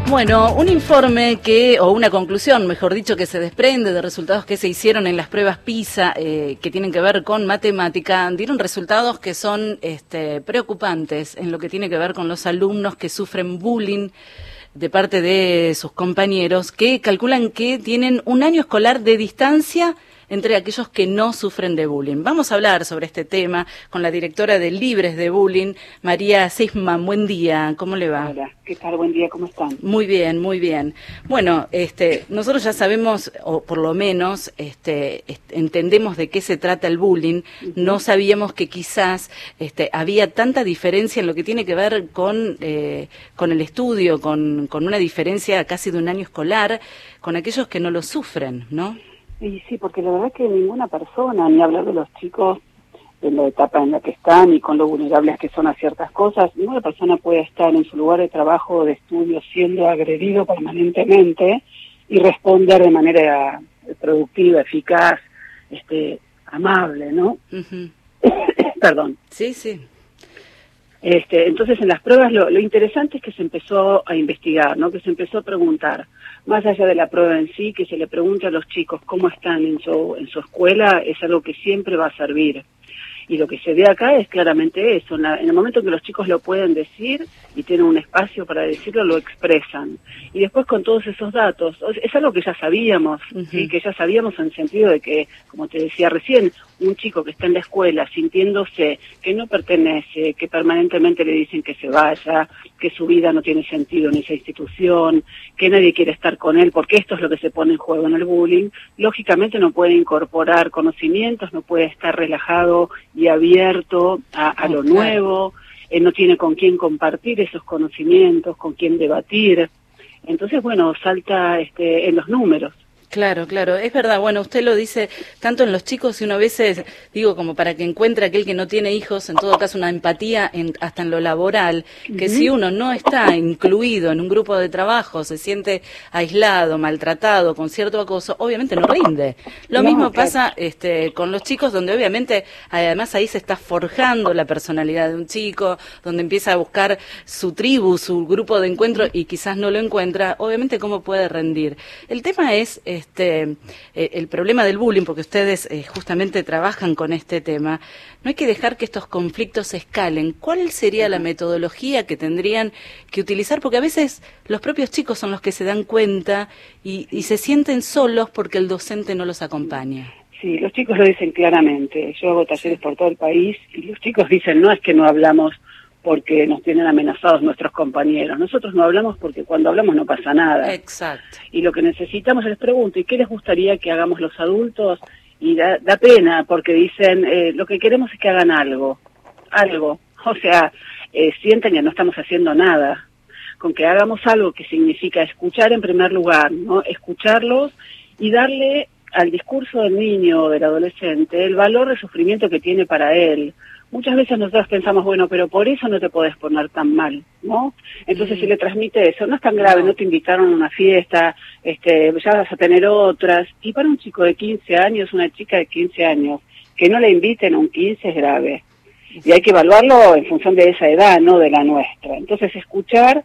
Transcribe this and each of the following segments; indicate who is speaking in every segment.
Speaker 1: Bueno, un informe o una conclusión, mejor dicho, que se desprende de resultados que se hicieron en las pruebas PISA, que tienen que ver con matemática, dieron resultados que son preocupantes en lo que tiene que ver con los alumnos que sufren bullying de parte de sus compañeros, que calculan que tienen un año escolar de distancia entre aquellos que no sufren de bullying. Vamos a hablar sobre este tema con la directora de Libres de Bullying, María Sisman. Buen día, ¿cómo le va?
Speaker 2: Hola, ¿qué tal? Buen día, ¿cómo están?
Speaker 1: Muy bien, muy bien. Bueno, nosotros ya sabemos, o por lo menos entendemos de qué se trata el bullying. No sabíamos que quizás había tanta diferencia en lo que tiene que ver con el estudio, con una diferencia casi de un año escolar, con aquellos que no lo sufren, ¿no?
Speaker 2: Y sí, porque la verdad es que ninguna persona, ni hablar de los chicos en la etapa en la que están y con lo vulnerables que son a ciertas cosas, ninguna persona puede estar en su lugar de trabajo o de estudio siendo agredido permanentemente y responder de manera productiva, eficaz, amable, ¿no? Perdón.
Speaker 1: Sí, sí.
Speaker 2: Entonces, en las pruebas lo interesante es que se empezó a investigar, ¿no? Que se empezó a preguntar, más allá de la prueba en sí, que se le pregunte a los chicos cómo están en su escuela, es algo que siempre va a servir. Y lo que se ve acá es claramente eso, en el momento que los chicos lo pueden decir y tienen un espacio para decirlo, lo expresan. Y después con todos esos datos, es algo que ya sabíamos, ¿sí? Que ya sabíamos en el sentido de que, como te decía recién, un chico que está en la escuela sintiéndose que no pertenece, que permanentemente le dicen que se vaya, que su vida no tiene sentido en esa institución, que nadie quiere estar con él, porque esto es lo que se pone en juego en el bullying, lógicamente no puede incorporar conocimientos, no puede estar relajado y abierto a lo nuevo, no tiene con quién compartir esos conocimientos, con quién debatir. Entonces, bueno, salta en los números.
Speaker 1: Claro, claro, es verdad. Bueno, usted lo dice tanto en los chicos y uno a veces, digo, como para que encuentre aquel que no tiene hijos, en todo caso una empatía hasta en lo laboral, que si uno no está incluido en un grupo de trabajo, se siente aislado, maltratado, con cierto acoso, obviamente no rinde. Lo mismo pasa con los chicos, donde obviamente además ahí se está forjando la personalidad de un chico, donde empieza a buscar su tribu, su grupo de encuentro y quizás no lo encuentra, obviamente cómo puede rendir. El tema es el problema del bullying, porque ustedes justamente trabajan con este tema. No hay que dejar que estos conflictos escalen. ¿Cuál sería la metodología que tendrían que utilizar? Porque a veces los propios chicos son los que se dan cuenta y se sienten solos porque el docente no los acompaña.
Speaker 2: Sí, los chicos lo dicen claramente. Yo hago talleres por todo el país y los chicos dicen, no es que no hablamos porque nos tienen amenazados nuestros compañeros. Nosotros no hablamos porque cuando hablamos no pasa nada.
Speaker 1: Exacto.
Speaker 2: Y lo que necesitamos, les pregunto, ¿y qué les gustaría que hagamos los adultos? Y da pena, porque dicen, lo que queremos es que hagan algo. O sea, sienten que no estamos haciendo nada. Con que hagamos algo que significa escuchar en primer lugar, ¿no? Escucharlos y darle al discurso del niño o del adolescente el valor del sufrimiento que tiene para él. Muchas veces nosotros pensamos, bueno, pero por eso no te podés poner tan mal, ¿no? Entonces si le transmite eso, no es tan grave, no te invitaron a una fiesta, ya vas a tener otras. Y para un chico de 15 años, una chica de 15 años, que no le inviten a un 15 es grave. Y hay que evaluarlo en función de esa edad, no de la nuestra. Entonces escuchar,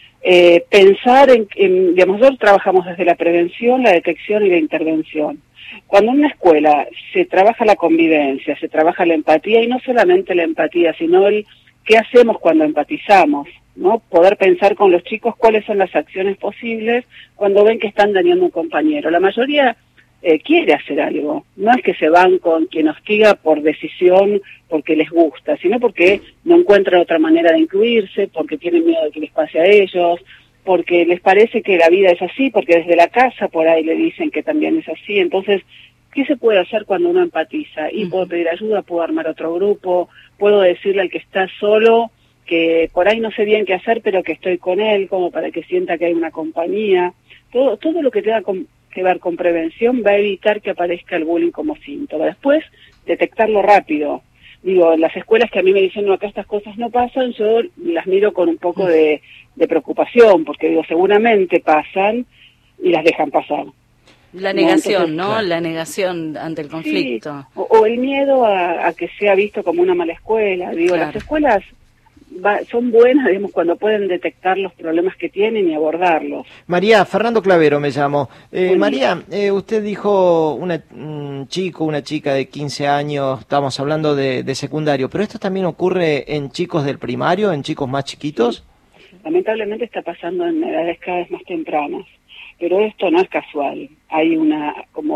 Speaker 2: pensar digamos, nosotros trabajamos desde la prevención, la detección y la intervención. Cuando en una escuela se trabaja la convivencia, se trabaja la empatía, y no solamente la empatía, sino el qué hacemos cuando empatizamos, ¿no? Poder pensar con los chicos cuáles son las acciones posibles cuando ven que están dañando a un compañero. La mayoría quiere hacer algo, no es que se van con quien hostiga por decisión, porque les gusta, sino porque no encuentran otra manera de incluirse, porque tienen miedo de que les pase a ellos, porque les parece que la vida es así, porque desde la casa por ahí le dicen que también es así. Entonces, ¿qué se puede hacer cuando uno empatiza? Y puedo pedir ayuda, puedo armar otro grupo, puedo decirle al que está solo que por ahí no sé bien qué hacer, pero que estoy con él, como para que sienta que hay una compañía. Todo lo que tenga que ver con prevención va a evitar que aparezca el bullying como síntoma. Después, detectarlo rápido. Digo, las escuelas que a mí me dicen, no, acá estas cosas no pasan, yo las miro con un poco de preocupación, porque digo, seguramente pasan y las dejan pasar.
Speaker 1: La negación,
Speaker 2: ¿no? Entonces,
Speaker 1: claro. La negación ante el conflicto.
Speaker 2: Sí, o el miedo a que sea visto como una mala escuela. Digo, claro. Las escuelas son buenas, digamos, cuando pueden detectar los problemas que tienen y abordarlos.
Speaker 3: María, Fernando Clavero me llamo. María,
Speaker 2: día.
Speaker 3: usted dijo un chico, una chica de 15 años, estamos hablando de secundario, pero esto también ocurre en chicos del primario, en chicos más chiquitos.
Speaker 2: Lamentablemente está pasando en edades cada vez más tempranas, pero esto no es casual. Hay una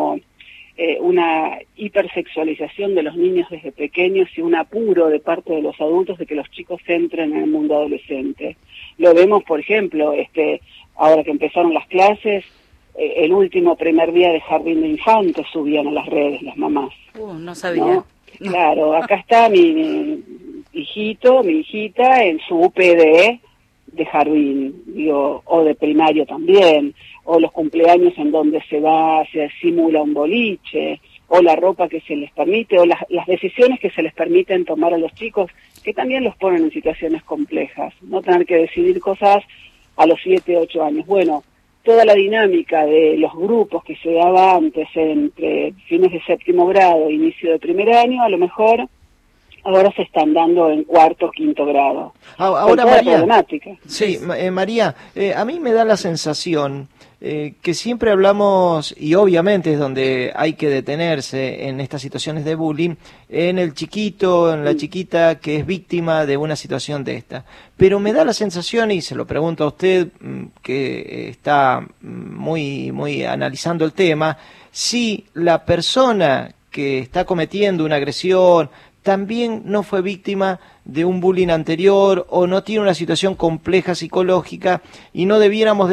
Speaker 2: hipersexualización de los niños desde pequeños y un apuro de parte de los adultos de que los chicos entren en el mundo adolescente. Lo vemos, por ejemplo, ahora que empezaron las clases, el último primer día de jardín de infantes subían a las redes las mamás.
Speaker 1: No sabía.
Speaker 2: ¿No? Claro, acá está mi hijito, mi hijita en su UPD de jardín, digo, o de primario también, o los cumpleaños en donde se simula un boliche, o la ropa que se les permite, o las decisiones que se les permiten tomar a los chicos, que también los ponen en situaciones complejas, no tener que decidir cosas a los 7, 8 años. Bueno, toda la dinámica de los grupos que se daba antes entre fines de séptimo grado e inicio de primer año, a lo mejor ahora se están dando en cuarto o quinto grado.
Speaker 3: Ahora, María,
Speaker 2: problemática.
Speaker 3: Sí, María, a mí me da la sensación que siempre hablamos, y obviamente es donde hay que detenerse en estas situaciones de bullying, en el chiquito, en la chiquita que es víctima de una situación de esta. Pero me da la sensación, y se lo pregunto a usted, que está muy analizando el tema, si la persona que está cometiendo una agresión también no fue víctima de un bullying anterior o no tiene una situación compleja psicológica y no debiéramos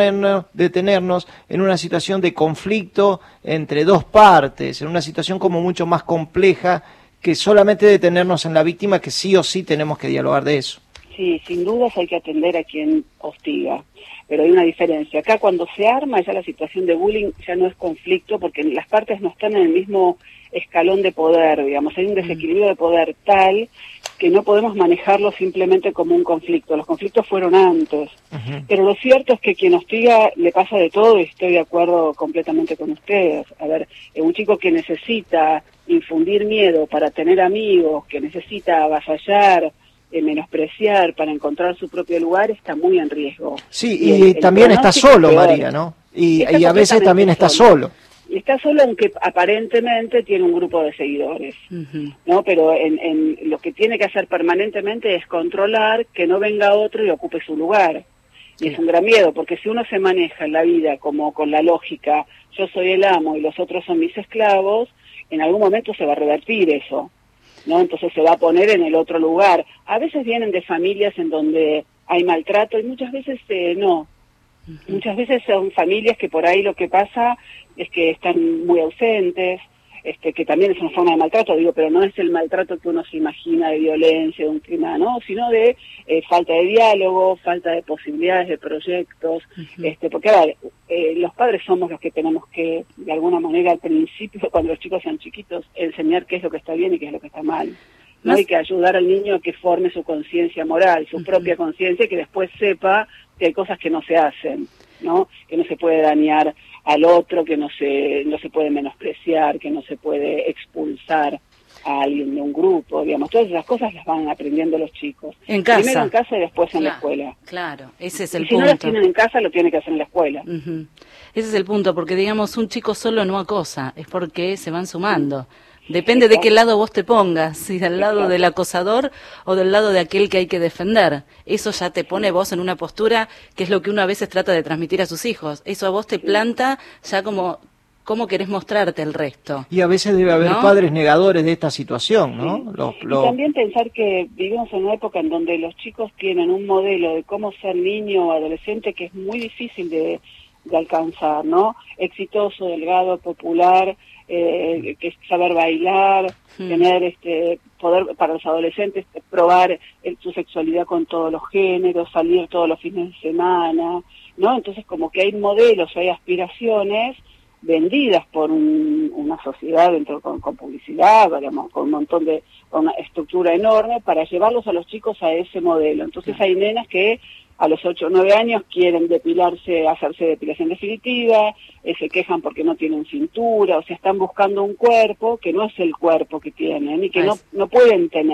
Speaker 3: detenernos en una situación de conflicto entre dos partes, en una situación como mucho más compleja que solamente detenernos en la víctima, que sí o sí tenemos que dialogar de eso.
Speaker 2: Sí, sin dudas hay que atender a quien hostiga, pero hay una diferencia. Acá cuando se arma ya la situación de bullying ya no es conflicto porque las partes no están en el mismo escalón de poder, digamos, hay un desequilibrio de poder tal que no podemos manejarlo simplemente como un conflicto. Los conflictos fueron antes, pero lo cierto es que quien hostiga le pasa de todo y estoy de acuerdo completamente con ustedes. A ver, un chico que necesita infundir miedo para tener amigos, que necesita avasallar, menospreciar para encontrar su propio lugar, está muy en riesgo.
Speaker 3: Sí, y también está solo, María, ¿no? Y a veces también está solo.
Speaker 2: Y está solo aunque aparentemente tiene un grupo de seguidores, ¿no? Pero en lo que tiene que hacer permanentemente es controlar que no venga otro y ocupe su lugar. Y es un gran miedo, porque si uno se maneja en la vida como con la lógica, yo soy el amo y los otros son mis esclavos, en algún momento se va a revertir eso, ¿no? Entonces se va a poner en el otro lugar. A veces vienen de familias en donde hay maltrato y muchas veces no. Muchas veces son familias que por ahí lo que pasa es que están muy ausentes, que también es una forma de maltrato, digo, pero no es el maltrato que uno se imagina de violencia, de un crimen, ¿no? Sino de falta de diálogo, falta de posibilidades de proyectos, porque a ver, los padres somos los que tenemos que, de alguna manera, al principio, cuando los chicos sean chiquitos, enseñar qué es lo que está bien y qué es lo que está mal. ¿No? Hay que ayudar al niño a que forme su conciencia moral, su propia conciencia, y que después sepa que hay cosas que no se hacen, ¿no? Que no se puede dañar al otro, que no se puede menospreciar, que no se puede expulsar a alguien de un grupo, digamos. Todas esas cosas las van aprendiendo los chicos.
Speaker 1: En casa.
Speaker 2: Primero en casa y después en la escuela.
Speaker 1: Claro, ese es el
Speaker 2: punto.
Speaker 1: Si
Speaker 2: no las tienen en casa, lo tienen que hacer en la escuela.
Speaker 1: Ese es el punto, porque digamos, un chico solo no acosa, es porque se van sumando. Depende de qué lado vos te pongas, si del lado del acosador o del lado de aquel que hay que defender. Eso ya te pone vos en una postura que es lo que uno a veces trata de transmitir a sus hijos. Eso a vos te planta ya como cómo querés mostrarte el resto.
Speaker 3: Y a veces debe haber padres negadores de esta situación, ¿no?
Speaker 2: Sí. Y también pensar que vivimos en una época en donde los chicos tienen un modelo de cómo ser niño o adolescente que es muy difícil de alcanzar, ¿no? Exitoso, delgado, popular, que es saber bailar, tener poder para los adolescentes probar su sexualidad con todos los géneros, salir todos los fines de semana, ¿no? Entonces como que hay modelos, hay aspiraciones vendidas por una sociedad dentro con publicidad, digamos, con un montón con una estructura enorme para llevarlos a los chicos a ese modelo. Entonces hay nenas que a los 8 o 9 años quieren depilarse, hacerse depilación definitiva, se quejan porque no tienen cintura, o sea, están buscando un cuerpo que no es el cuerpo que tienen y que no pueden tener.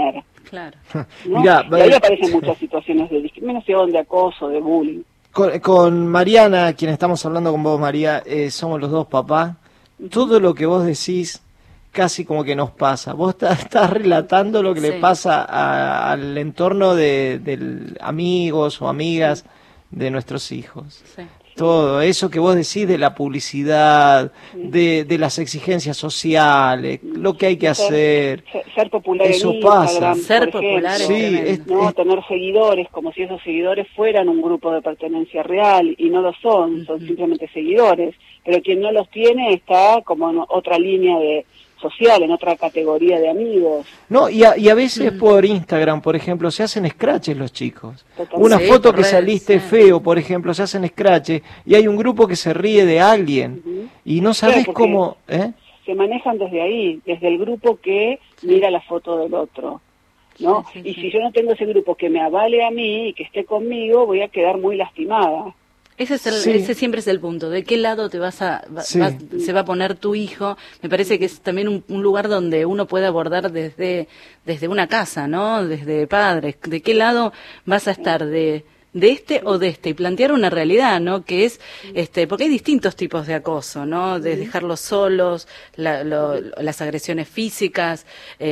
Speaker 1: Claro.
Speaker 2: ¿no?
Speaker 3: Mirá,
Speaker 2: y ahí aparecen muchas situaciones de discriminación, de acoso, de bullying.
Speaker 3: Con Mariana, quien estamos hablando con vos, María, somos los dos papás. Todo lo que vos decís casi como que nos pasa. Vos estás relatando lo que le pasa al entorno de amigos o amigas de nuestros hijos. Sí. Todo eso que vos decís de la publicidad, de las exigencias sociales, lo que hay que hacer.
Speaker 2: Ser popular
Speaker 3: eso
Speaker 2: en Instagram,
Speaker 3: pasa.
Speaker 1: Ser popular
Speaker 2: ¿no? Tener seguidores, como si esos seguidores fueran un grupo de pertenencia real, y no lo son, son simplemente seguidores. Pero quien no los tiene está como en otra línea social, en otra categoría de amigos.
Speaker 3: No, y a veces por Instagram, por ejemplo, se hacen scratches los chicos.
Speaker 2: Totalmente.
Speaker 3: Una foto que saliste feo, por ejemplo, se hacen scratches, y hay un grupo que se ríe de alguien, y no sabes cómo...
Speaker 2: Se manejan desde ahí, desde el grupo que mira la foto del otro, ¿no? Y si yo no tengo ese grupo que me avale a mí y que esté conmigo, voy a quedar muy lastimada.
Speaker 1: Ese siempre es el punto, de qué lado te se va a poner tu hijo. Me parece que es también un lugar donde uno puede abordar desde una casa, ¿no? Desde padres, de qué lado vas a estar, de este o de este, y plantear una realidad, ¿no? Que es, porque hay distintos tipos de acoso, ¿no? De dejarlos solos, las agresiones físicas,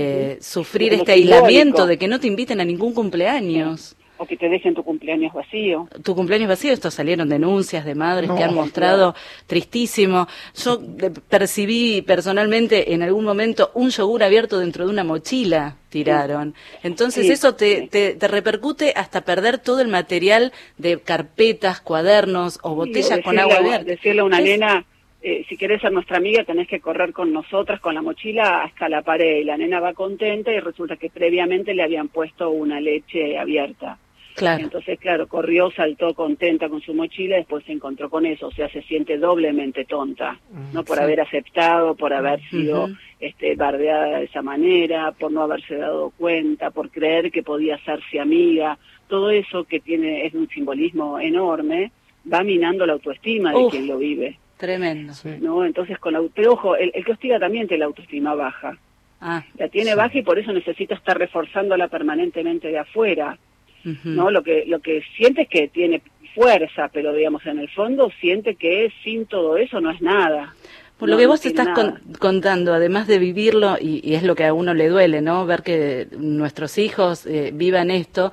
Speaker 1: sufrir este aislamiento de que no te inviten a ningún cumpleaños.
Speaker 2: O que te dejen tu cumpleaños vacío.
Speaker 1: Tu cumpleaños vacío, esto salieron denuncias de madres que han mostrado tristísimo. Yo percibí personalmente en algún momento un yogur abierto dentro de una mochila, tiraron. Entonces eso te repercute hasta perder todo el material de carpetas, cuadernos o botellas con agua abierta.
Speaker 2: Decirle a una nena, si querés ser nuestra amiga tenés que correr con nosotras con la mochila hasta la pared, y la nena va contenta y resulta que previamente le habían puesto una leche abierta.
Speaker 1: Claro.
Speaker 2: Entonces, claro, corrió, saltó contenta con su mochila, después se encontró con eso, o sea, se siente doblemente tonta, ¿no? Por haber aceptado, por haber sido bardeada de esa manera, por no haberse dado cuenta, por creer que podía hacerse amiga. Todo eso que es un simbolismo enorme, va minando la autoestima de quien lo vive.
Speaker 1: Tremendo.
Speaker 2: ¿No? Entonces, pero ojo, el que hostiga también tiene la autoestima baja. La tiene baja y por eso necesita estar reforzándola permanentemente de afuera. ¿No? Lo que siente es que tiene fuerza, pero digamos en el fondo siente que sin todo eso no es nada.
Speaker 1: Por lo que vos estás contando, además de vivirlo, y es lo que a uno le duele, ¿no? Ver que nuestros hijos vivan esto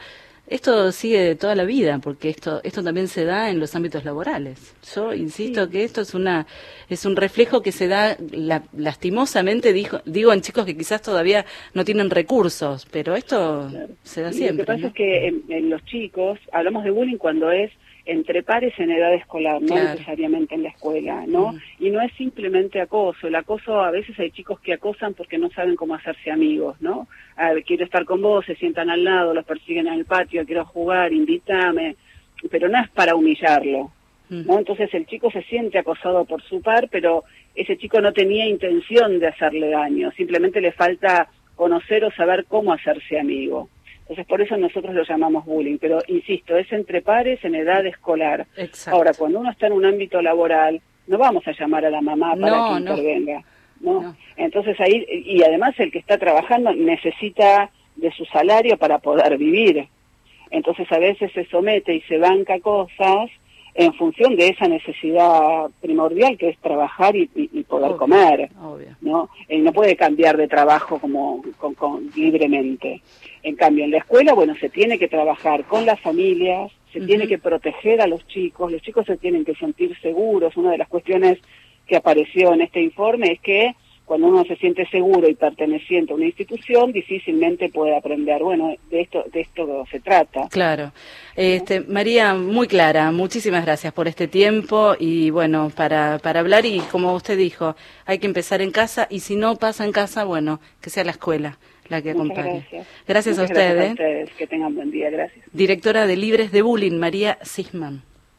Speaker 1: sigue de toda la vida, porque esto también se da en los ámbitos laborales. Yo insisto que esto es un reflejo que se da lastimosamente, digo en chicos que quizás todavía no tienen recursos, pero esto se da siempre.
Speaker 2: Lo que pasa es que en los chicos, hablamos de bullying cuando es entre pares en edad escolar, no necesariamente en la escuela, ¿no? Y no es simplemente acoso. El acoso, a veces hay chicos que acosan porque no saben cómo hacerse amigos, ¿no? Quiero estar con vos, se sientan al lado, los persiguen en el patio, quiero jugar, invítame, pero no es para humillarlo, ¿no? Entonces el chico se siente acosado por su par, pero ese chico no tenía intención de hacerle daño, simplemente le falta conocer o saber cómo hacerse amigo. Entonces, por eso nosotros lo llamamos bullying, pero insisto, es entre pares en edad escolar.
Speaker 1: Exacto.
Speaker 2: Ahora, cuando uno está en un ámbito laboral, no vamos a llamar a la mamá para que intervenga, ¿no? Entonces ahí, y además el que está trabajando necesita de su salario para poder vivir. Entonces a veces se somete y se banca cosas en función de esa necesidad primordial que es trabajar y poder comer, ¿no? No puede cambiar de trabajo como libremente. En cambio, en la escuela, bueno, se tiene que trabajar con las familias, se tiene que proteger a los chicos se tienen que sentir seguros. Una de las cuestiones que apareció en este informe es que cuando uno se siente seguro y perteneciente a una institución, difícilmente puede aprender. Bueno, de esto se trata.
Speaker 1: Claro. María, muy clara, muchísimas gracias por este tiempo y bueno, para hablar, y como usted dijo, hay que empezar en casa, y si no pasa en casa, bueno, que sea la escuela la que acompañe. Gracias a ustedes.
Speaker 2: Gracias a ustedes, que tengan buen día, gracias.
Speaker 1: Directora de Libres de Bullying, María Sisman.